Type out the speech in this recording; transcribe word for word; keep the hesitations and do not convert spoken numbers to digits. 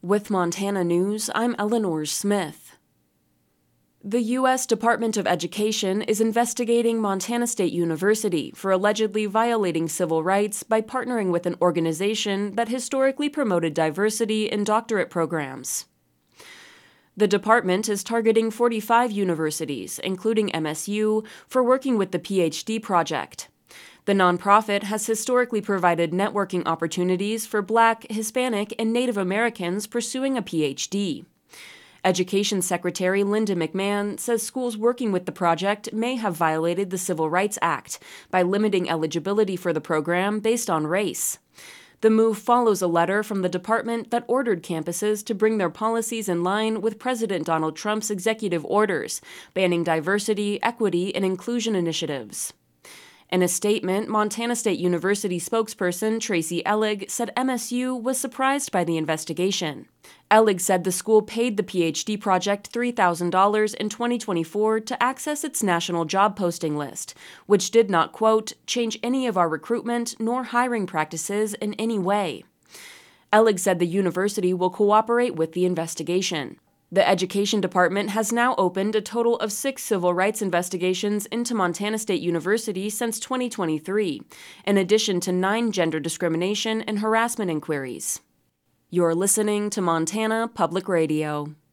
With Montana News, I'm Eleanor Smith. The U S Department of Education is investigating Montana State University for allegedly violating civil rights by partnering with an organization that historically promoted diversity in doctorate programs. The department is targeting forty-five universities, including M S U, for working with the P H D project. The nonprofit has historically provided networking opportunities for Black, Hispanic, and Native Americans pursuing a P H D. Education Secretary Linda McMahon says schools working with the project may have violated the Civil Rights Act by limiting eligibility for the program based on race. The move follows a letter from the department that ordered campuses to bring their policies in line with President Donald Trump's executive orders, banning diversity, equity, and inclusion initiatives. In a statement, Montana State University spokesperson Tracy Ellig said M S U was surprised by the investigation. Ellig said the school paid the P H D project three thousand dollars in twenty twenty-four to access its national job posting list, which did not, quote, change any of our recruitment nor hiring practices in any way. Ellig said the university will cooperate with the investigation. The Education Department has now opened a total of six civil rights investigations into Montana State University since twenty twenty-three, in addition to nine gender discrimination and harassment inquiries. You're listening to Montana Public Radio.